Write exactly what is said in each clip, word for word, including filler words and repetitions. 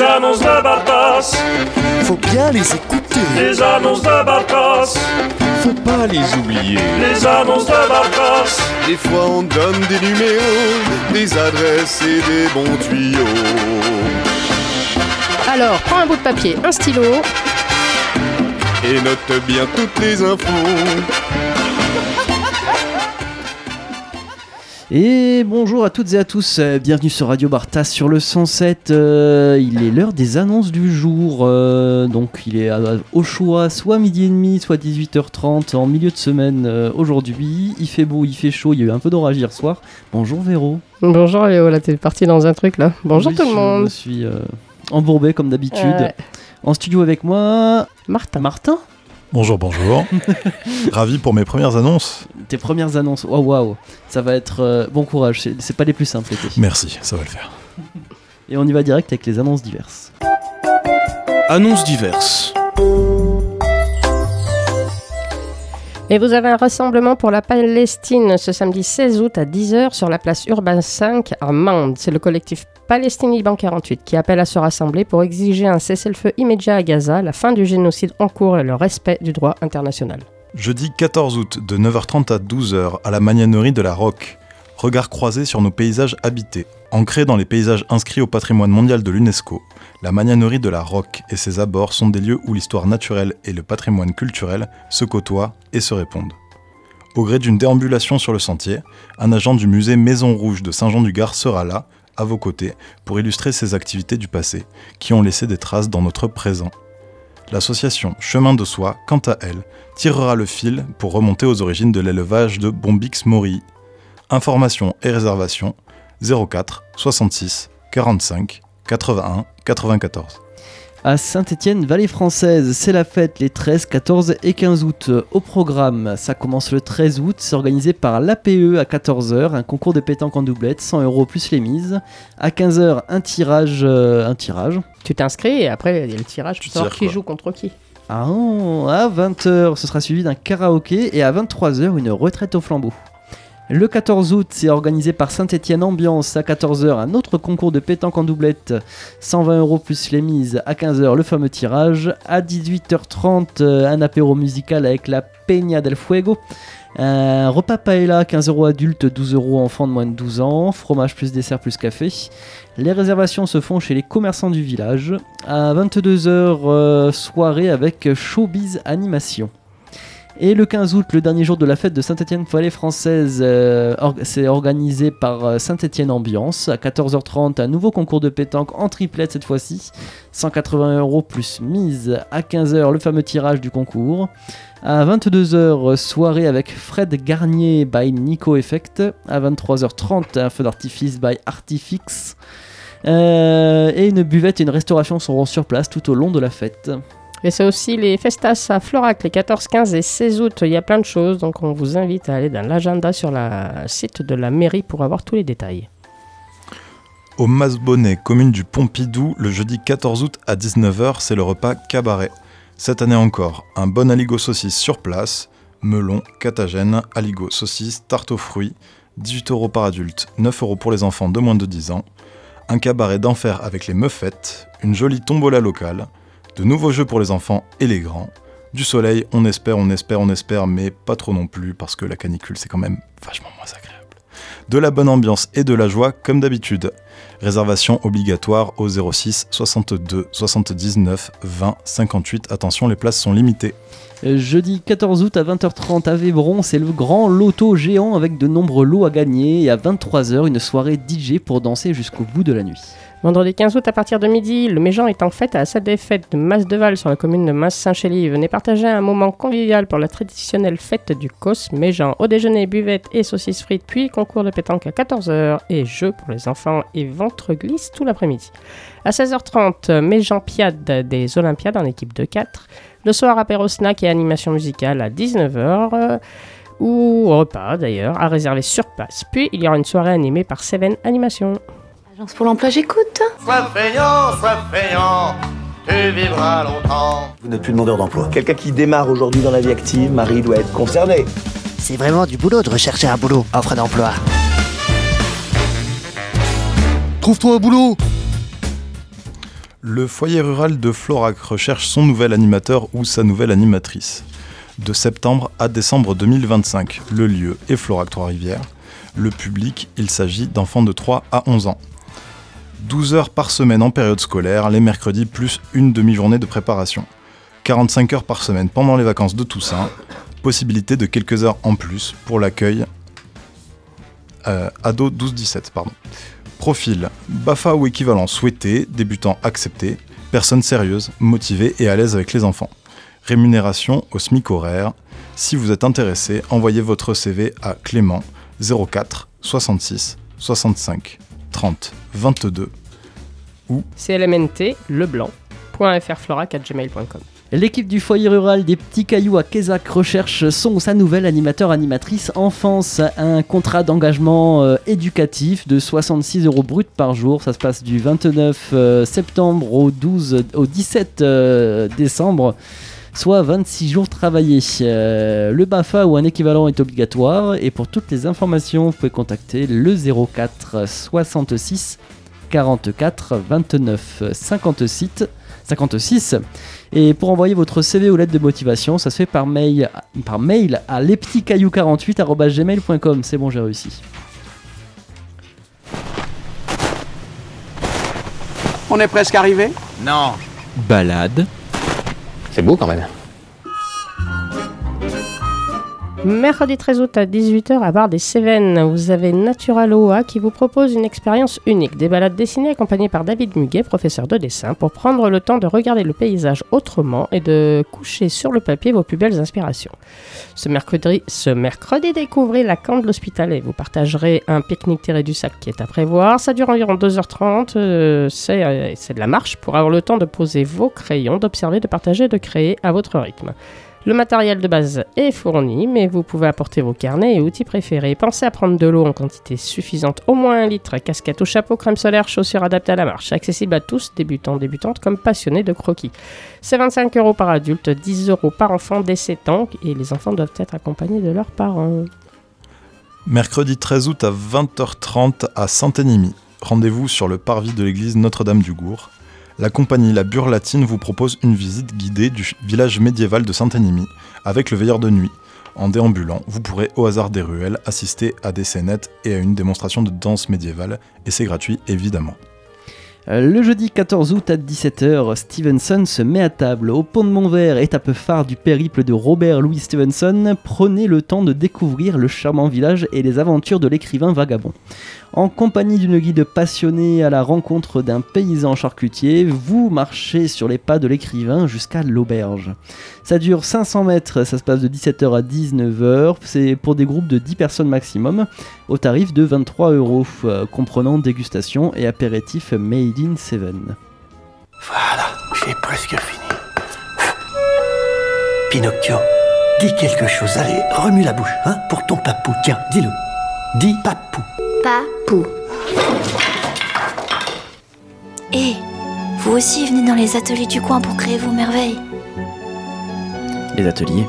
annonces de Bartas, faut bien les écouter. les annonces de Bartas, Faut pas les oublier. les annonces de Bartas. Des fois on donne des numéros, des adresses et des bons tuyaux. Alors, prends un bout de papier, un stylo. Et note bien toutes les infos. Et bonjour à toutes et à tous, euh, bienvenue sur Radio Bartas sur le cent sept. Euh, il est l'heure des annonces du jour, euh, donc il est à, au choix soit midi et demi, soit dix-huit heures trente en milieu de semaine euh, aujourd'hui. Il fait beau, il fait chaud, il y a eu un peu d'orage hier soir. Bonjour Véro. Bonjour Léo, là t'es parti dans un truc là. Bonjour Oui, tout le monde. Je suis euh, embourbé comme d'habitude. Euh, En studio avec moi, Martin. Martin. Bonjour, bonjour. Ravi pour mes premières annonces. Tes premières annonces, waouh waouh, ça va être euh, bon courage, c'est, c'est pas les plus simples l'été. Merci, ça va le faire. Et on y va direct avec les annonces diverses. Annonces diverses. Et vous avez un rassemblement pour la Palestine ce samedi seize août à dix heures sur la place Urbain cinq à Mende. C'est le collectif Palestine-Liban quarante-huit qui appelle à se rassembler pour exiger un cessez-le-feu immédiat à Gaza, la fin du génocide en cours et le respect du droit international. Jeudi quatorze août, de neuf heures trente à douze heures, à la magnanerie de la Roque. Regard croisé sur nos paysages habités. Ancrés dans les paysages inscrits au patrimoine mondial de l'UNESCO, la magnanerie de la Roque et ses abords sont des lieux où l'histoire naturelle et le patrimoine culturel se côtoient et se répondent. Au gré d'une déambulation sur le sentier, un agent du musée Maison Rouge de Saint-Jean-du-Gard sera là, à vos côtés, pour illustrer ces activités du passé, qui ont laissé des traces dans notre présent. L'association Chemin de Soie, quant à elle, tirera le fil pour remonter aux origines de l'élevage de Bombix Morii. Informations et réservations zéro quatre soixante-six quarante-cinq quatre-vingt-un quatre-vingt-quatorze. À Saint-Étienne, Vallée Française, c'est la fête les treize, quatorze et quinze août. Au programme, ça commence le treize août, c'est organisé par l'A P E à quatorze heures, un concours de pétanque en doublette, cent euros plus les mises. À quinze heures, un tirage, euh, un tirage. Tu t'inscris et après il y a le tirage, tu Tu sors tires, qui quoi. joue contre qui. Ah, oh, à vingt heures, ce sera suivi d'un karaoké et à vingt-trois heures, une retraite au flambeau. Le quatorze août, c'est organisé par Saint-Étienne Ambiance à quatorze heures, un autre concours de pétanque en doublette, cent vingt euros plus les mises. À quinze heures, le fameux tirage. À dix-huit heures trente, un apéro musical avec la Peña del Fuego. Un repas paella, quinze euros adultes, douze euros enfants de moins de douze ans. Fromage plus dessert plus café. Les réservations se font chez les commerçants du village. À vingt-deux heures, euh, soirée avec Showbiz Animation. Et le quinze août, le dernier jour de la fête de Saint-Étienne-Vallée Française, euh, or- c'est organisé par euh, Saint-Étienne Ambiance. À quatorze heures trente, un nouveau concours de pétanque en triplette cette fois-ci. cent quatre-vingts euros plus mise. À quinze heures, le fameux tirage du concours. À vingt-deux heures, soirée avec Fred Garnier by Nico Effect. À vingt-trois heures trente, un feu d'artifice by Artifix. Euh, et une buvette et une restauration seront sur place tout au long de la fête. Et c'est aussi les festas à Florac les quatorze, quinze et seize août. Il y a plein de choses, donc on vous invite à aller dans l'agenda sur le site de la mairie pour avoir tous les détails. Au Masbonnet, commune du Pompidou, le jeudi quatorze août à dix-neuf heures, c'est le repas cabaret. Cette année encore, un bon aligot saucisse sur place, melon, catagène, aligot saucisse, tarte aux fruits, dix-huit euros par adulte, neuf euros pour les enfants de moins de dix ans, un cabaret d'enfer avec les meufettes, une jolie tombola locale, de nouveaux jeux pour les enfants et les grands, du soleil, on espère, on espère, on espère, mais pas trop non plus, parce que la canicule c'est quand même vachement moins agréable. De la bonne ambiance et de la joie comme d'habitude. Réservation obligatoire au zéro six soixante-deux soixante-dix-neuf vingt cinquante-huit. Attention, les places sont limitées. Euh, Jeudi quatorze août à vingt heures trente à Vébron, c'est le grand loto géant avec de nombreux lots à gagner. Et à vingt-trois heures, une soirée D J pour danser jusqu'au bout de la nuit. Vendredi quinze août à partir de midi, le Méjean est en fête à la salle des fêtes de Mas-Deval sur la commune de Mas-Saint-Chély. Venez partager un moment convivial pour la traditionnelle fête du Cos Méjean. Au déjeuner, buvette et saucisses frites, puis concours de pétanque à quatorze heures et jeux pour les enfants et ventre glisse tout l'après-midi. À seize heures trente, Méjean-Piade des Olympiades en équipe de quatre. Le soir, apéro snack et animation musicale à dix-neuf heures. Euh, ou repas d'ailleurs, à réserver sur place. Puis il y aura une soirée animée par Seven Animation. Agence pour l'emploi, j'écoute. Sois feignant, sois feignant, tu vivras longtemps. Vous n'êtes plus demandeur d'emploi. Quelqu'un qui démarre aujourd'hui dans la vie active, Marie doit être concernée. C'est vraiment du boulot de rechercher un boulot. Offre d'emploi. Trouve-toi un boulot. Le foyer rural de Florac recherche son nouvel animateur ou sa nouvelle animatrice. De septembre à décembre deux mille vingt-cinq, le lieu est Florac Trois-Rivières. Le public, il s'agit d'enfants de trois à onze ans. douze heures par semaine en période scolaire, les mercredis plus une demi-journée de préparation. quarante-cinq heures par semaine pendant les vacances de Toussaint. Possibilité de quelques heures en plus pour l'accueil euh, ado douze dix-sept. Pardon. Profil, B A F A ou équivalent souhaité, débutant accepté, personne sérieuse, motivée et à l'aise avec les enfants. Rémunération au SMIC horaire. Si vous êtes intéressé, envoyez votre C V à Clément zéro quatre soixante-six soixante-cinq trente vingt-deux ou C L M N T leblanc point f r florac arobase gmail point com. L'équipe du foyer rural des Petits Cailloux à Quézac recherche son ou sa nouvelle animateur-animatrice enfance. Un contrat d'engagement euh, éducatif de soixante-six euros brut par jour. Ça se passe du vingt-neuf euh, septembre au, douze, au dix-sept euh, décembre, soit vingt-six jours travaillés. Euh, le B A F A ou un équivalent est obligatoire. Et pour toutes les informations, vous pouvez contacter le zéro quatre soixante-six quarante-quatre vingt-neuf cinquante-six. cinquante-six. Et pour envoyer votre C V ou lettre de motivation, ça se fait par mail, par mail à lespetitscailloux quarante-huit arobase gmail point com. C'est bon, j'ai réussi. On est presque arrivé ? Non. Balade. C'est beau quand même. Mercredi treize août à dix-huit heures à Bar des Cévennes, vous avez Natural O A qui vous propose une expérience unique. Des balades dessinées accompagnées par David Muguet, professeur de dessin, pour prendre le temps de regarder le paysage autrement et de coucher sur le papier vos plus belles inspirations. Ce mercredi, ce mercredi découvrez la Camp de l'Hospitalet. Vous partagerez un pique-nique tiré du sac qui est à prévoir. Ça dure environ deux heures trente. Euh, c'est, euh, c'est de la marche pour avoir le temps de poser vos crayons, d'observer, de partager, de créer à votre rythme. Le matériel de base est fourni, mais vous pouvez apporter vos carnets et outils préférés. Pensez à prendre de l'eau en quantité suffisante, au moins un litre, casquette ou chapeau, crème solaire, chaussures adaptées à la marche. Accessible à tous, débutants, débutantes, comme passionnés de croquis. C'est vingt-cinq euros par adulte, dix euros par enfant dès sept ans, et les enfants doivent être accompagnés de leurs parents. Mercredi treize août à vingt heures trente à Saint-Énimy. Rendez-vous sur le parvis de l'église Notre-Dame-du-Gour. La compagnie La Burlatine vous propose une visite guidée du village médiéval de Saint-Énimy avec le veilleur de nuit. En déambulant, vous pourrez au hasard des ruelles assister à des scénettes et à une démonstration de danse médiévale, et c'est gratuit évidemment. Le jeudi quatorze août à dix-sept heures, Stevenson se met à table. Au Pont de Montvert, étape phare du périple de Robert Louis Stevenson, prenez le temps de découvrir le charmant village et les aventures de l'écrivain vagabond. En compagnie d'une guide passionnée à la rencontre d'un paysan charcutier, vous marchez sur les pas de l'écrivain jusqu'à l'auberge. Ça dure cinq cents mètres, ça se passe de dix-sept heures à dix-neuf heures, c'est pour des groupes de dix personnes maximum, au tarif de vingt-trois euros, euh, comprenant dégustation et apéritif Made in Seven. Voilà, j'ai presque fini. Pinocchio, dis quelque chose, allez, remue la bouche, hein, pour ton papou, tiens, dis-le. Dis papou. Papou. Et vous aussi venez dans les ateliers du coin pour créer vos merveilles. Les ateliers.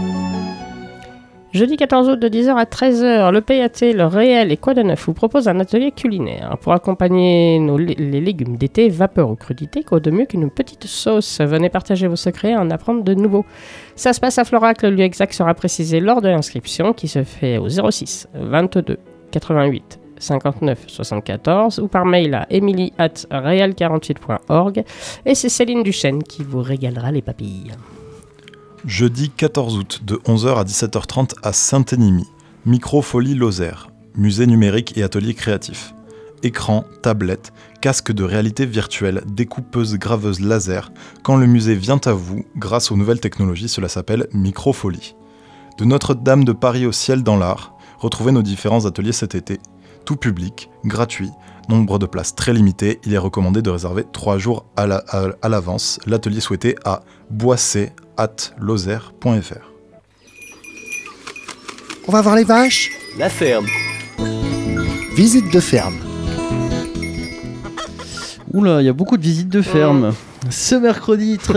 Jeudi quatorze août de dix heures à treize heures, le P A T, le Réel et Quoi de Neuf vous propose un atelier culinaire. Pour accompagner nos, les légumes d'été, vapeur ou crudité, quoi de mieux qu'une petite sauce. Venez partager vos secrets et en apprendre de nouveaux. Ça se passe à Florac, le lieu exact sera précisé lors de l'inscription qui se fait au zéro six vingt-deux quatre-vingt-huit cinquante-neuf soixante-quatorze ou par mail à emily at real quarante-huit point org, et c'est Céline Duchesne qui vous régalera les papilles. Jeudi quatorze août de onze heures à dix-sept heures trente à Saint-Énimy, Microfolie Lozère, musée numérique et atelier créatif. Écran, tablette, casque de réalité virtuelle, découpeuse graveuse laser. Quand le musée vient à vous, grâce aux nouvelles technologies, cela s'appelle Microfolie. De Notre-Dame de Paris au ciel dans l'art, retrouvez nos différents ateliers cet été. Tout public, gratuit, nombre de places très limité, il est recommandé de réserver trois jours à, la, à, à l'avance l'atelier souhaité à boissé arobase lozère point f r. On va voir les vaches ? La ferme. Visite de ferme. Oula, il y a beaucoup de visites de ferme. Ce mercredi treize août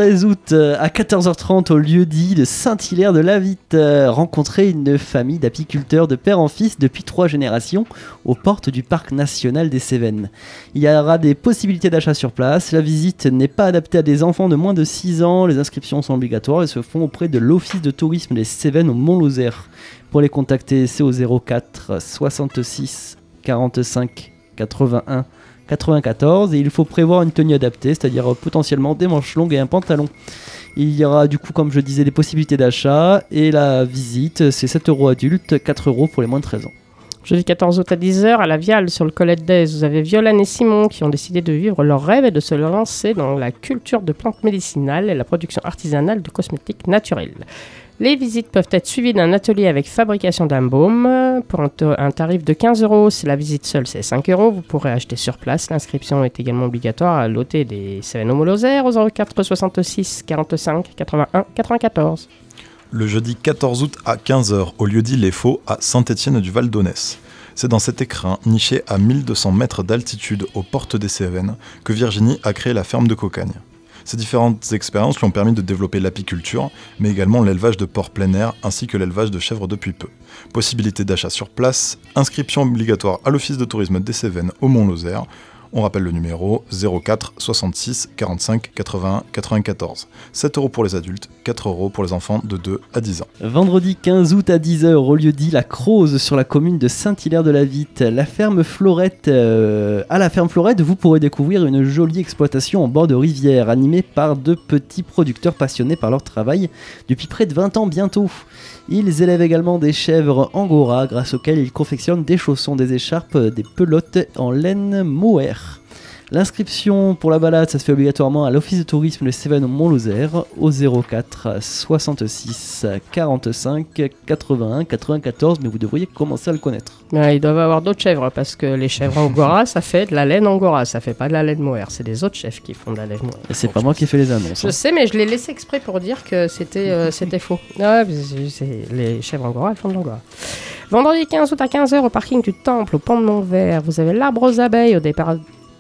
août, à quatorze heures trente, au lieu-dit de Saint-Hilaire de Lavitte, rencontrez une famille d'apiculteurs de père en fils depuis trois générations aux portes du parc national des Cévennes. Il y aura des possibilités d'achat sur place. La visite n'est pas adaptée à des enfants de moins de six ans. Les inscriptions sont obligatoires et se font auprès de l'Office de tourisme des Cévennes au Mont-Lozère. Pour les contacter, c'est au zéro quatre soixante-six quarante-cinq quatre-vingt-un quatre-vingt-quatorze, et il faut prévoir une tenue adaptée, c'est-à-dire potentiellement des manches longues et un pantalon. Il y aura du coup, comme je disais, des possibilités d'achat, et la visite, c'est sept euros adultes, quatre euros pour les moins de treize ans. Jeudi quatorze août à dix heures, à la Viale, sur le Colette d'Aise, vous avez Violaine et Simon qui ont décidé de vivre leur rêve et de se lancer dans la culture de plantes médicinales et la production artisanale de cosmétiques naturels. Les visites peuvent être suivies d'un atelier avec fabrication d'un baume. Pour un, to- un tarif de quinze euros, si la visite seule c'est cinq euros, vous pourrez acheter sur place. L'inscription est également obligatoire à l'O T des Cévennes au Mont-Lozère au zéro quatre soixante-six quarante-cinq quatre-vingt-un quatre-vingt-quatorze. Le jeudi quatorze août à quinze heures, au lieu-dit Les Faux à Saint-Étienne-du-Val-d'Aunès. C'est dans cet écrin, niché à mille deux cents mètres d'altitude aux portes des Cévennes, que Virginie a créé la ferme de Cocagne. Ces différentes expériences lui ont permis de développer l'apiculture, mais également l'élevage de porcs plein air ainsi que l'élevage de chèvres depuis peu. Possibilité d'achat sur place, inscription obligatoire à l'Office de tourisme des Cévennes au Mont-Lozère. On rappelle le numéro zéro quatre soixante-six quarante-cinq quatre-vingt-un quatre-vingt-quatorze. sept euros pour les adultes, quatre euros pour les enfants de deux à dix ans. Vendredi quinze août à dix heures, au lieu-dit La Croze sur la commune de Saint-Hilaire de Lavitte, la ferme Florette, euh, à la ferme Florette, vous pourrez découvrir une jolie exploitation en bord de rivière, animée par deux petits producteurs passionnés par leur travail depuis près de vingt ans bientôt. Ils élèvent également des chèvres angora, grâce auxquelles ils confectionnent des chaussons, des écharpes, des pelotes en laine mohair. L'inscription pour la balade, ça se fait obligatoirement à l'Office de tourisme des Cévennes au Mont-Lozère au zéro quatre soixante-six quarante-cinq quatre-vingt-un quatre-vingt-quatorze, mais vous devriez commencer à le connaître. Ouais, ils doivent avoir d'autres chèvres, parce que les chèvres angora, ça fait de la laine angora, ça fait pas de la laine mohair. C'est des autres chèvres qui font de la laine mohair. Et c'est pas moi qui ai fait les annonces. Je hein. sais, mais je l'ai laissé exprès pour dire que c'était, euh, c'était faux. Ah, c'est, c'est, les chèvres angora, elles font de l'angora. Vendredi quinze août à quinze heures, au parking du Temple, au pont de Montvert, vous avez l'Arbre aux abeilles au départ...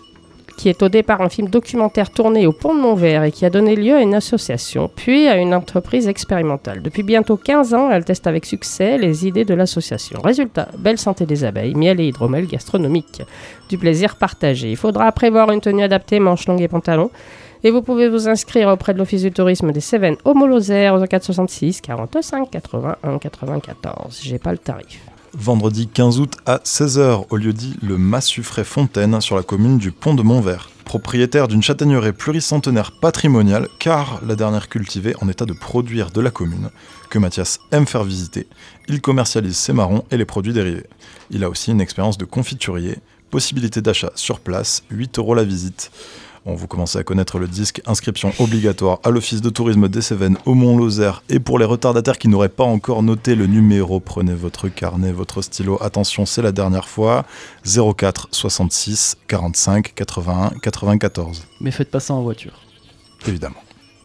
qui est au départ un film documentaire tourné au Pont de Montvert et qui a donné lieu à une association, puis à une entreprise expérimentale. Depuis bientôt quinze ans, elle teste avec succès les idées de l'association. Résultat, belle santé des abeilles, miel et hydromel gastronomique. Du plaisir partagé. Il faudra prévoir une tenue adaptée, manches longues et pantalons. Et vous pouvez vous inscrire auprès de l'Office du tourisme des Cévennes au Mont-Lozère au quatre soixante-six quarante-cinq quatre-vingt-un quatre-vingt-quatorze. J'ai pas le tarif. Vendredi quinze août à seize heures, au lieu-dit le Massufray Fontaine sur la commune du Pont de Montvert. Propriétaire d'une châtaigneraie pluricentenaire patrimoniale, car la dernière cultivée en état de produire de la commune, que Mathias aime faire visiter, il commercialise ses marrons et les produits dérivés. Il a aussi une expérience de confiturier, possibilité d'achat sur place, huit euros la visite. Bon, vous commencez à connaître le disque, inscription obligatoire à l'Office de tourisme des Cévennes au Mont-Lozère. Et pour les retardataires qui n'auraient pas encore noté le numéro, prenez votre carnet, votre stylo. Attention, c'est la dernière fois. zéro quatre soixante-six quarante-cinq quatre-vingt-un quatre-vingt-quatorze. Mais faites pas ça en voiture. Évidemment.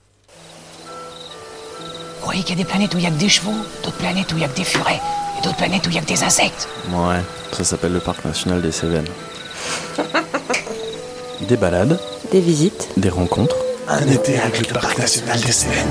Vous croyez qu'il y a des planètes où il n'y a que des chevaux, d'autres planètes où il n'y a que des furets, et d'autres planètes où il n'y a que des insectes? Ouais, ça s'appelle le parc national des Cévennes. Des balades, des visites, des rencontres. Un été avec le parc national des Cévennes.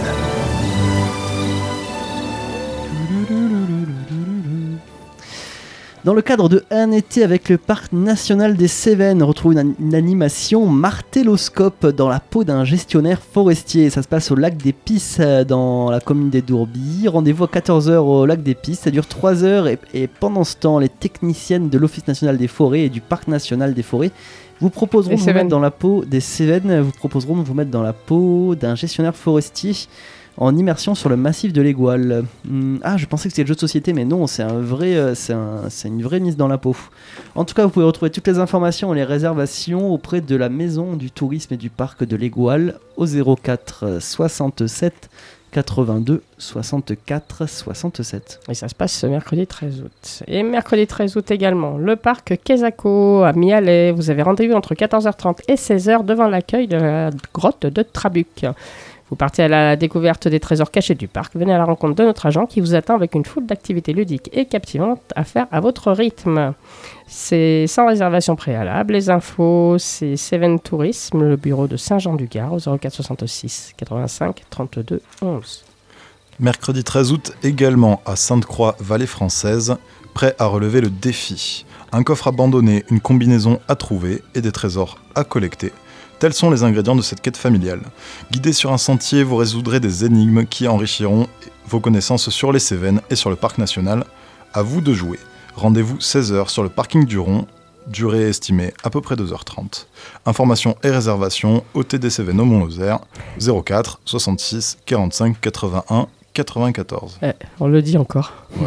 Dans le cadre de Un été avec le parc national des Cévennes, retrouvez une, une animation martelloscope dans la peau d'un gestionnaire forestier. Ça se passe au lac des Pisses dans la commune des Dourbis. Rendez-vous à quatorze heures au lac des Pisses. Ça dure trois heures et, et pendant ce temps, les techniciennes de l'Office national des forêts et du parc national des forêts vous proposeront de vous mettre dans la peau des Cévennes, vous proposeront de vous mettre dans la peau d'un gestionnaire forestier en immersion sur le massif de l'Égoal. Hum, ah, je pensais que c'était le jeu de société, mais non, c'est, un vrai, euh, c'est, un, c'est une vraie mise dans la peau. En tout cas, vous pouvez retrouver toutes les informations et les réservations auprès de la Maison du tourisme et du parc de l'Égoal au zéro quatre soixante-sept quatre-vingt-deux soixante-quatre soixante-sept. Et ça se passe ce mercredi treize août. Et mercredi treize août également, le parc Quesaco à Mialet. Vous avez rendez-vous entre quatorze heures trente et seize heures devant l'accueil de la grotte de Trabuc. Vous partez à la découverte des trésors cachés du parc. Venez à la rencontre de notre agent qui vous attend avec une foule d'activités ludiques et captivantes à faire à votre rythme. C'est sans réservation préalable. Les infos, c'est Seven Tourisme, le bureau de Saint-Jean-du-Gard au zéro quatre soixante-six quatre-vingt-cinq trente-deux onze. Mercredi treize août également à Sainte-Croix, Vallée Française, prêt à relever le défi. Un coffre abandonné, une combinaison à trouver et des trésors à collecter. Tels sont les ingrédients de cette quête familiale. Guidés sur un sentier, vous résoudrez des énigmes qui enrichiront vos connaissances sur les Cévennes et sur le parc national. À vous de jouer. Rendez-vous seize heures sur le parking du Rond, durée estimée à peu près deux heures trente. Informations et réservations au T D Cévennes au Mont-Lozère, zéro quatre soixante-six quarante-cinq quatre-vingt-un quatre-vingt-quatorze. Eh, on le dit encore. Ouais.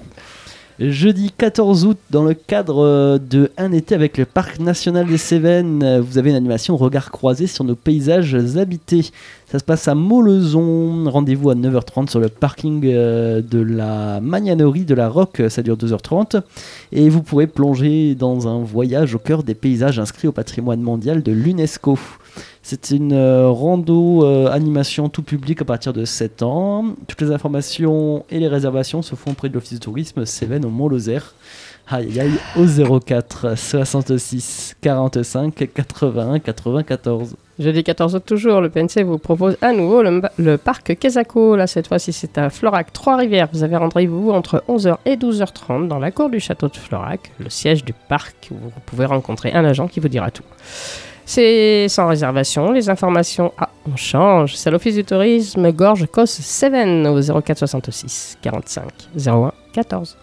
Jeudi quatorze août, dans le cadre de Un été avec le Parc National des Cévennes, vous avez une animation Regard croisé sur nos paysages habités. Ça se passe à Moleson. Rendez-vous à neuf heures trente sur le parking de la Magnanerie de la Roque. Ça dure deux heures trente. Et vous pourrez plonger dans un voyage au cœur des paysages inscrits au patrimoine mondial de l'UNESCO. C'est une euh, rando euh, animation tout public à partir de sept ans. Toutes les informations et les réservations se font auprès de l'Office de tourisme Cévennes au Mont-Lozère. Aïe aïe aïe, au zéro quatre soixante-six quarante-cinq quatre-vingt-un quatre-vingt-quatorze. Jeudi quatorze août toujours, le P N C vous propose à nouveau le, le parc Quesaco. Là, cette fois-ci, c'est à Florac, Trois-Rivières. Vous avez rendez-vous entre onze heures et douze heures trente dans la cour du château de Florac, le siège du parc, où vous pouvez rencontrer un agent qui vous dira tout. C'est sans réservation. Les informations, ah, on change. C'est à l'Office du tourisme Gorges-Cos Cévennes au zéro quatre soixante-six quarante-cinq zéro un quatorze.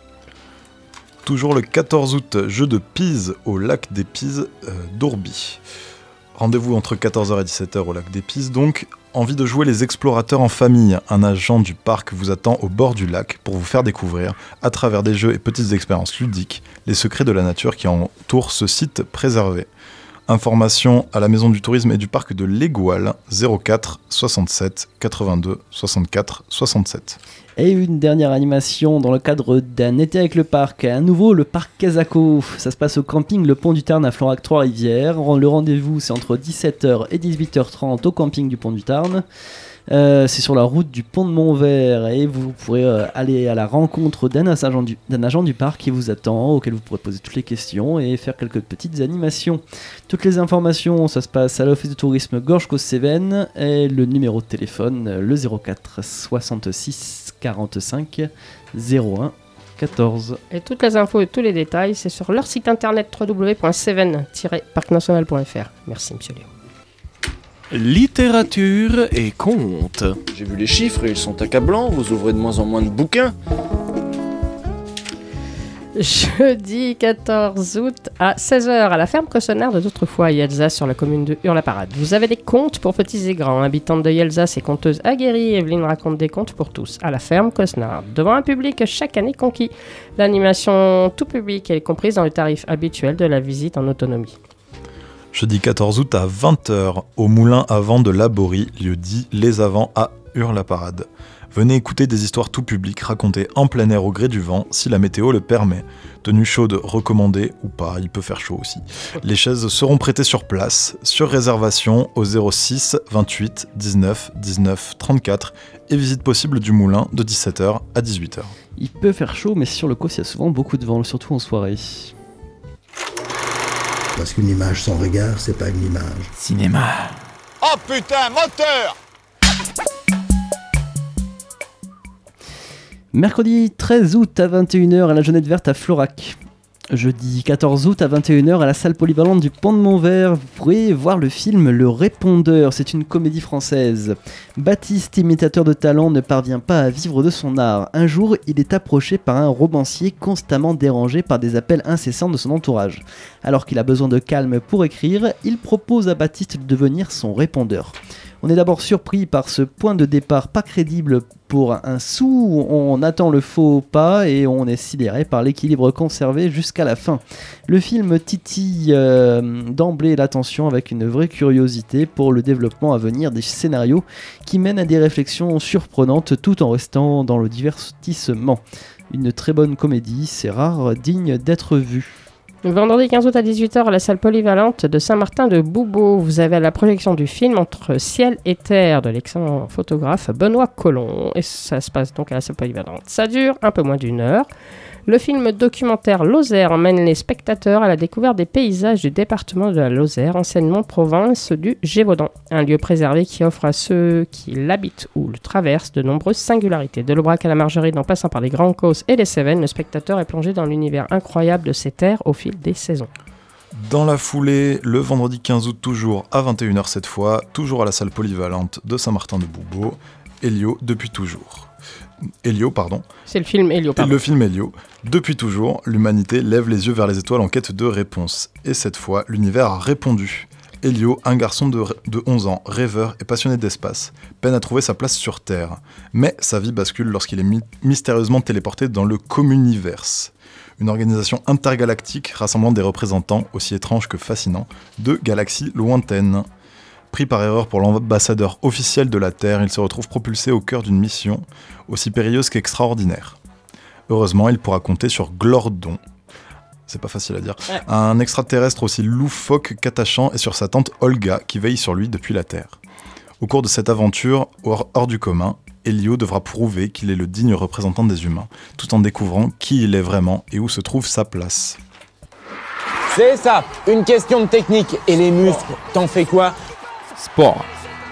Toujours le quatorze août, jeu de Pise au lac des Pises euh, d'Ourby. Rendez-vous entre quatorze heures et dix-sept heures au lac des Pises. Donc, envie de jouer les explorateurs en famille. Un agent du parc vous attend au bord du lac pour vous faire découvrir, à travers des jeux et petites expériences ludiques, les secrets de la nature qui entourent ce site préservé. Informations à la Maison du Tourisme et du Parc de l'Égoal, zéro quatre soixante-sept quatre-vingt-deux soixante-quatre soixante-sept. Et une dernière animation dans le cadre d'un été avec le parc. À nouveau, le parc Quesaco. Ça se passe au camping Le Pont du Tarn à Florac Trois-Rivières. Le rendez-vous, c'est entre dix-sept heures et dix-huit heures trente au camping du Pont du Tarn. Euh, c'est sur la route du pont de Montvert et vous pourrez euh, aller à la rencontre d'un agent, du, d'un agent du parc qui vous attend, auquel vous pourrez poser toutes les questions et faire quelques petites animations. Toutes les informations, ça se passe à l'Office de tourisme Gorges-Cos-Cévennes et le numéro de téléphone, le zéro quatre soixante-six quarante-cinq zéro un quatorze. Et toutes les infos et tous les détails, c'est sur leur site internet w w w point cévennes tiret parc national point f r. Merci, monsieur Léo. Littérature et contes. J'ai vu les chiffres et ils sont accablants, vous ouvrez de moins en moins de bouquins. Jeudi quatorze août à seize heures à la ferme Cossonard de d'autrefois à Yelza sur la commune de Hurle-la-Parade. Vous avez des contes pour petits et grands. Habitante de Yelza, et conteuse aguerrie, Evelyne raconte des contes pour tous à la ferme Cossonard. Devant un public chaque année conquis. L'animation tout public est comprise dans le tarif habituel de la visite en autonomie. Jeudi quatorze août à vingt heures, au moulin à vent de Laborie, lieu dit Les Avants à Hurle-la-Parade. Venez écouter des histoires tout public racontées en plein air au gré du vent, si la météo le permet. Tenue chaude recommandée, ou pas, il peut faire chaud aussi. Les chaises seront prêtées sur place, sur réservation au zéro six vingt-huit dix-neuf dix-neuf trente-quatre et visite possible du moulin de dix-sept heures à dix-huit heures. Il peut faire chaud, mais sur le Cos, il y a souvent beaucoup de vent, surtout en soirée. Parce qu'une image sans regard, c'est pas une image. Cinéma. Oh putain, moteur! Mercredi treize août à vingt et une heures à la Jeunette Verte à Florac. Jeudi quatorze août à vingt et une heures à la salle polyvalente du Pont de Montvert, vous pourrez voir le film Le Répondeur. C'est une comédie française. Baptiste, imitateur de talent, ne parvient pas à vivre de son art. Un jour, il est approché par un romancier constamment dérangé par des appels incessants de son entourage. Alors qu'il a besoin de calme pour écrire, il propose à Baptiste de devenir son répondeur. On est d'abord surpris par ce point de départ pas crédible pour un sou, on attend le faux pas et on est sidéré par l'équilibre conservé jusqu'à la fin. Le film titille euh, d'emblée l'attention avec une vraie curiosité pour le développement à venir des scénarios qui mènent à des réflexions surprenantes tout en restant dans le divertissement. Une très bonne comédie, c'est rare, digne d'être vue. Vendredi quinze août à dix-huit heures à la salle polyvalente de Saint-Martin-de-Boubeau, vous avez la projection du film Entre ciel et terre de l'excellent photographe Benoît Collomb. Et ça se passe donc à la salle polyvalente. Ça dure un peu moins d'une heure. Le film documentaire Lozère emmène les spectateurs à la découverte des paysages du département de la Lozère, anciennement province du Gévaudan. Un lieu préservé qui offre à ceux qui l'habitent ou le traversent de nombreuses singularités. De l'Aubrac à la Margeride, en passant par les Grands Causses et les Cévennes, le spectateur est plongé dans l'univers incroyable de ces terres au fil des saisons. Dans la foulée, le vendredi quinze août, toujours à vingt et une heures cette fois, toujours à la salle polyvalente de Saint-Martin-de-Boubeau, Elio depuis toujours. Elio, pardon. C'est le film Elio, pardon. Le film Elio. Depuis toujours, l'humanité lève les yeux vers les étoiles en quête de réponses. Et cette fois, l'univers a répondu. Elio, un garçon de, de onze ans, rêveur et passionné d'espace, peine à trouver sa place sur Terre. Mais sa vie bascule lorsqu'il est mi- mystérieusement téléporté dans le Communiverse, une organisation intergalactique rassemblant des représentants, aussi étranges que fascinants, de galaxies lointaines. Pris par erreur pour l'ambassadeur officiel de la Terre, il se retrouve propulsé au cœur d'une mission aussi périlleuse qu'extraordinaire. Heureusement, il pourra compter sur Glordon, c'est pas facile à dire, ouais. Un extraterrestre aussi loufoque qu'attachant, et sur sa tante Olga qui veille sur lui depuis la Terre. Au cours de cette aventure hors, hors du commun, Elio devra prouver qu'il est le digne représentant des humains, tout en découvrant qui il est vraiment et où se trouve sa place. C'est ça, une question de technique. Et les muscles, t'en fais quoi ? Sport.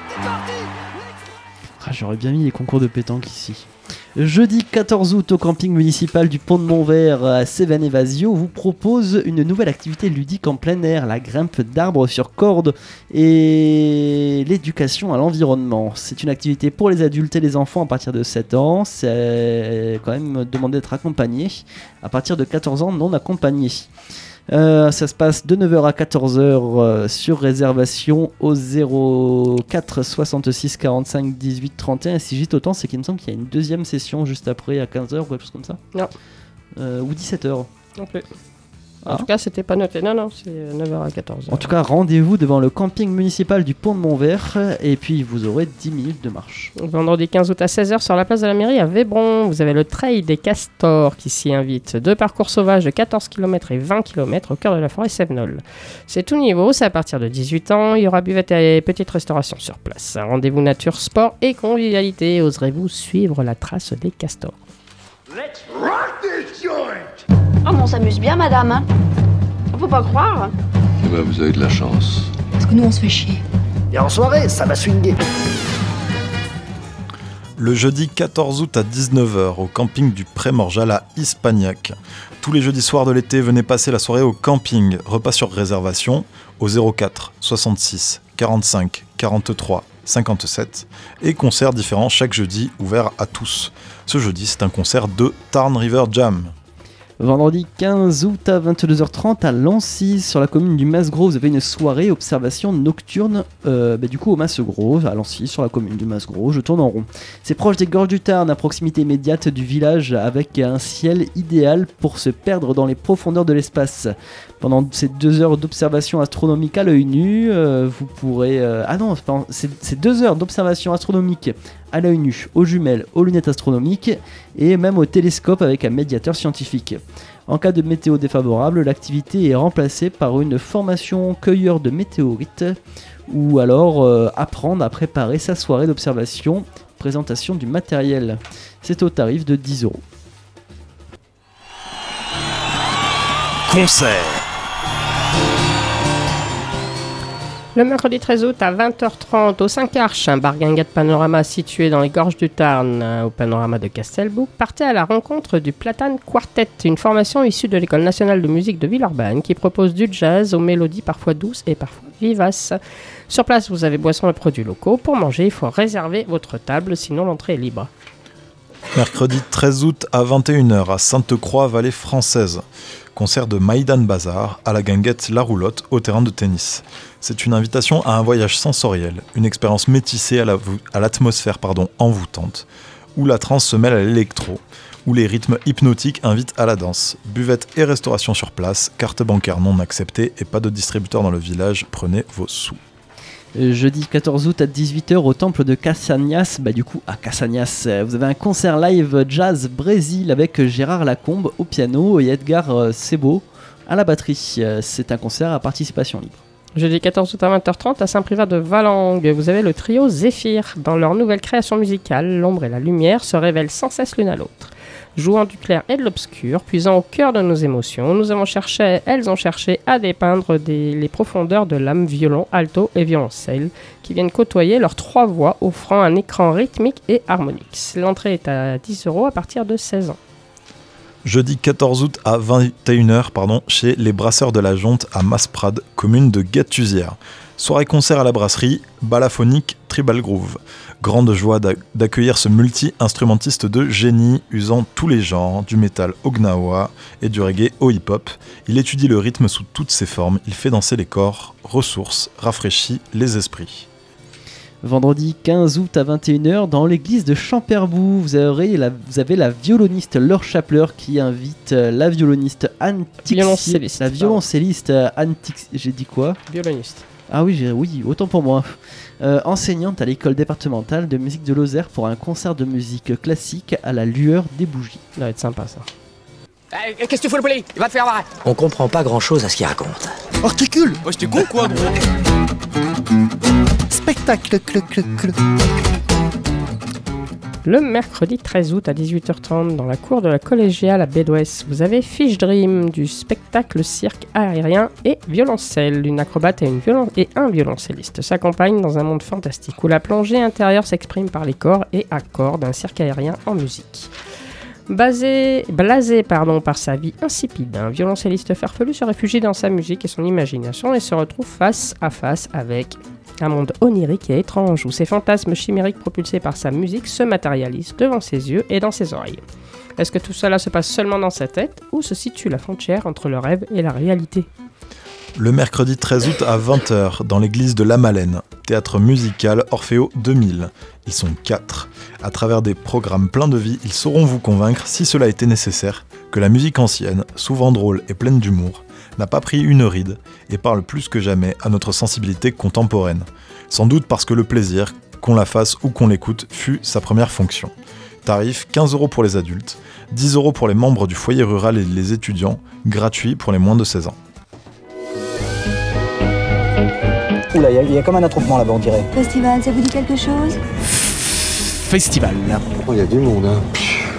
Ah, j'aurais bien mis les concours de pétanque ici. Jeudi quatorze août, au camping municipal du Pont de Montvert à Cévennes-et-Vazio, vous propose une nouvelle activité ludique en plein air, la grimpe d'arbres sur corde et l'éducation à l'environnement. C'est une activité pour les adultes et les enfants à partir de sept ans. C'est quand même demandé d'être accompagné. À partir de quatorze ans, non accompagné. Euh, ça se passe de neuf heures à quatorze heures euh, sur réservation au zéro quatre soixante-six quarante-cinq dix-huit trente et un. Et si j'hésite autant, c'est qu'il me semble qu'il y a une deuxième session juste après à quinze heures ou quelque chose comme ça. Non. Euh, ou dix-sept heures. Non plus. En ah. tout cas, c'était pas noté. Non, non, c'est neuf heures à quatorze heures. En tout cas, rendez-vous devant le camping municipal du Pont de Montvert et puis vous aurez dix minutes de marche. Vendredi quinze août à seize heures sur la place de la mairie à Vébron, vous avez le Trail des Castors qui s'y invite. Deux parcours sauvages de quatorze kilomètres et vingt kilomètres au cœur de la forêt Sévenol. C'est tout niveau, c'est à partir de dix-huit ans. Il y aura buvette et petite restauration sur place. Rendez-vous nature, sport et convivialité. Oserez-vous suivre la trace des castors? Let's rock this joint! Oh, mais on s'amuse bien, madame. Hein. On peut pas croire. Eh ben, vous avez de la chance. Parce que nous, on se fait chier. Et en soirée, ça va swinguer. Le jeudi quatorze août à dix-neuf heures, au camping du Pré-Morjal à Ispagnac. Tous les jeudis soirs de l'été, venez passer la soirée au camping. Repas sur réservation au zéro quatre soixante-six quarante-cinq quarante-trois cinquante-sept et concerts différents chaque jeudi, ouverts à tous. Ce jeudi, c'est un concert de Tarn River Jam. Vendredi quinze août à vingt-deux heures trente à Lancy, sur la commune du Mas-Gros, vous avez une soirée observation nocturne, euh, bah, du coup au Mas-Gros, à Lancy, sur la commune du Mas-Gros, je tourne en rond. C'est proche des gorges du Tarn, à proximité immédiate du village, avec un ciel idéal pour se perdre dans les profondeurs de l'espace. Pendant ces deux heures d'observation astronomique à l'œil nu, euh, vous pourrez... Euh, ah non, c'est, c'est deux heures d'observation astronomique à l'œil nu, aux jumelles, aux lunettes astronomiques et même au télescope avec un médiateur scientifique. En cas de météo défavorable, l'activité est remplacée par une formation cueilleur de météorites ou alors euh, apprendre à préparer sa soirée d'observation, présentation du matériel. C'est au tarif de dix euros. Concert. Le mercredi treize août à vingt heures trente au cinq Arches, un bar guinguette panorama situé dans les gorges du Tarn, au panorama de Castelbouc, partez à la rencontre du Platane Quartet, une formation issue de l'École nationale de musique de Villeurbanne qui propose du jazz aux mélodies parfois douces et parfois vivaces. Sur place, vous avez boissons et produits locaux. Pour manger, il faut réserver votre table, sinon l'entrée est libre. Mercredi treize août à vingt et une heures à Sainte-Croix, Vallée Française. Concert de Maïdan Bazar à la guinguette La Roulotte au terrain de tennis. C'est une invitation à un voyage sensoriel, une expérience métissée à, la, à l'atmosphère pardon, envoûtante, où la trance se mêle à l'électro, où les rythmes hypnotiques invitent à la danse. Buvette et restauration sur place, carte bancaire non acceptée et pas de distributeur dans le village, prenez vos sous. Jeudi quatorze août à dix-huit heures au temple de Cassagnas, bah du coup à Cassagnas, vous avez un concert live jazz Brésil avec Gérard Lacombe au piano et Edgar Sebo à la batterie. Euh, c'est un concert à participation libre. Jeudi quatorze août à vingt heures trente à Saint-Privat de Valangue, vous avez le trio Zéphyr. Dans leur nouvelle création musicale, l'ombre et la lumière se révèlent sans cesse l'une à l'autre. Jouant du clair et de l'obscur, puisant au cœur de nos émotions, nous avons cherché, elles ont cherché à dépeindre des, les profondeurs de l'âme, violon, alto et violoncelle, qui viennent côtoyer leurs trois voix, offrant un écran rythmique et harmonique. L'entrée est à dix euros à partir de seize ans. Jeudi quatorze août à vingt et une heures pardon, chez les Brasseurs de la Jonte à Masprade, commune de Gattusière. Soirée-concert à la brasserie, balaphonique Tribal Groove. Grande joie d'accueillir ce multi-instrumentiste de génie, usant tous les genres, du métal au gnawa et du reggae au hip-hop. Il étudie le rythme sous toutes ses formes, il fait danser les corps, ressource, rafraîchit les esprits. Vendredi quinze août à vingt et une heures, dans l'église de Champerbou, vous avez la, vous avez la violoniste Laure Chapler qui invite la violoniste Anne Tixier, violoncelliste, la violoncelliste Anne Tixier, j'ai dit quoi ? Violoniste. Ah oui, j'ai, oui, autant pour moi. Euh, enseignante à l'école départementale de musique de Lozère pour un concert de musique classique à la lueur des bougies. Ça va être sympa ça. Euh, qu'est-ce que tu fous le poulet ? Il va te faire voir. On comprend pas grand chose à ce qu'il raconte. Articule. Moi j'étais con quoi gros. Spectacle clou clou clou. Le mercredi treize août à dix-huit heures trente, dans la cour de la collégiale à Bédouès, vous avez Fish Dream, du spectacle cirque aérien et violoncelle. Une acrobate et, une violon- et un violoncelliste s'accompagnent dans un monde fantastique où la plongée intérieure s'exprime par les corps et accords d'un cirque aérien en musique. Basé, blasé pardon, par sa vie insipide, un violoncelliste farfelu se réfugie dans sa musique et son imagination et se retrouve face à face avec un monde onirique et étrange où ses fantasmes chimériques propulsés par sa musique se matérialisent devant ses yeux et dans ses oreilles. Est-ce que tout cela se passe seulement dans sa tête ou se situe la frontière entre le rêve et la réalité ? Le mercredi treize août à vingt heures, dans l'église de La Malène, théâtre musical Orfeo deux mille. Ils sont quatre. À travers des programmes pleins de vie, ils sauront vous convaincre, si cela était nécessaire, que la musique ancienne, souvent drôle et pleine d'humour, n'a pas pris une ride et parle plus que jamais à notre sensibilité contemporaine. Sans doute parce que le plaisir, qu'on la fasse ou qu'on l'écoute, fut sa première fonction. Tarif quinze euros pour les adultes, dix euros pour les membres du foyer rural et les étudiants, gratuit pour les moins de seize ans. Oula, il y, y a comme un attroupement là-bas, on dirait. Festival, ça vous dit quelque chose ? Festival. Oh, il y a du monde, hein.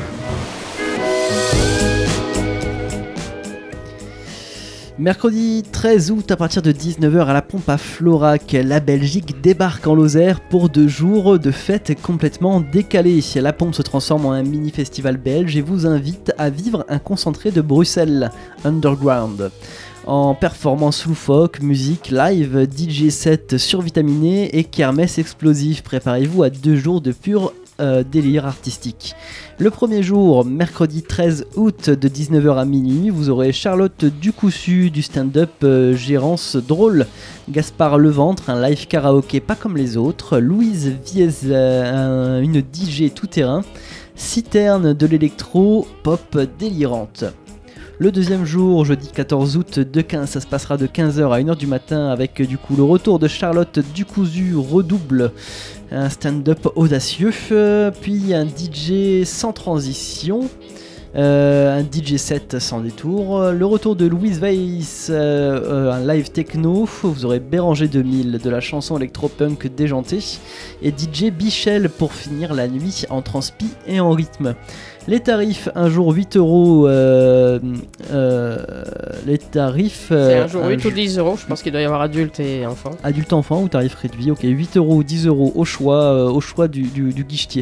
Mercredi treize août à partir de dix-neuf heures à la pompe à Florac, la Belgique débarque en Lozère pour deux jours de fêtes complètement décalées. La pompe se transforme en un mini-festival belge et vous invite à vivre un concentré de Bruxelles, Underground. En performance loufoque, musique, live, D J set survitaminé et kermesse explosive. Préparez-vous à deux jours de pur euh, délire artistique. Le premier jour, mercredi treize août de dix-neuf heures à minuit, vous aurez Charlotte Ducoussu du stand-up euh, Gérance Drôle, Gaspard Leventre, un live karaoké pas comme les autres, Louise Viez, euh, une D J tout-terrain, Citerne de l'électro, pop délirante. Le deuxième jour, jeudi quatorze août, de quinze, ça se passera de quinze heures à une heure du matin avec du coup le retour de Charlotte Ducousu redouble, un stand-up audacieux, euh, puis un D J sans transition, euh, un D J set sans détour, le retour de Louise Weiss, euh, euh, un live techno, vous aurez Béranger deux mille de la chanson électropunk déjantée, et D J Bichel pour finir la nuit en transpi et en rythme. Les tarifs, un jour huit euros. Euh, euh, les tarifs. Euh, C'est un jour huit un ou dix euros, je pense qu'il doit y avoir adulte et enfant. Adulte enfant ou tarif réduit, ok, huit euros ou dix euros au choix, euh, au choix du, du, du guichetier.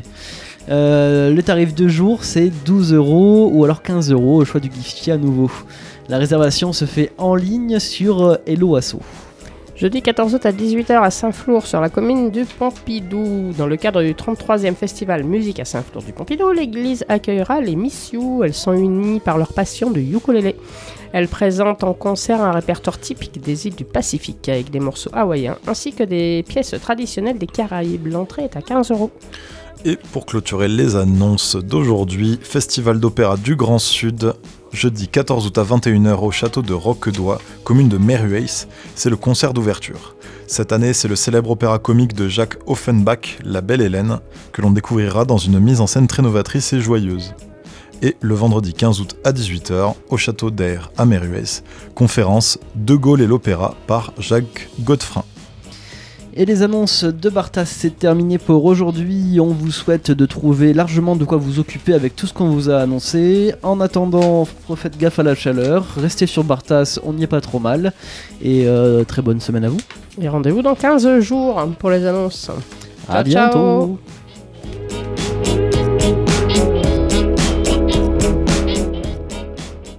Euh, le tarif de jour, c'est douze euros ou alors quinze euros au choix du guichetier à nouveau. La réservation se fait en ligne sur Hello Asso. Jeudi quatorze août à dix-huit heures à Saint-Flour, sur la commune du Pompidou. Dans le cadre du trente-troisième festival Musique à Saint-Flour du Pompidou, l'église accueillera les Miss You. Elles sont unies par leur passion de ukulélé. Elles présentent en concert un répertoire typique des îles du Pacifique, avec des morceaux hawaïens, ainsi que des pièces traditionnelles des Caraïbes. L'entrée est à quinze euros. Et pour clôturer les annonces d'aujourd'hui, Festival d'opéra du Grand Sud, jeudi quatorze août à vingt et une heures au château de Roquedois, commune de Merueis, c'est le concert d'ouverture. Cette année, c'est le célèbre opéra comique de Jacques Offenbach, La Belle Hélène, que l'on découvrira dans une mise en scène très novatrice et joyeuse. Et le vendredi quinze août à dix-huit heures, au château d'Air à Méruès, conférence De Gaulle et l'opéra par Jacques Godefrin. Et les annonces de Bartas, c'est terminé pour aujourd'hui. On vous souhaite de trouver largement de quoi vous occuper avec tout ce qu'on vous a annoncé. En attendant, faites gaffe à la chaleur. Restez sur Bartas, on n'y est pas trop mal. Et euh, très bonne semaine à vous. Et rendez-vous dans quinze jours pour les annonces. À ciao, bientôt. Ciao.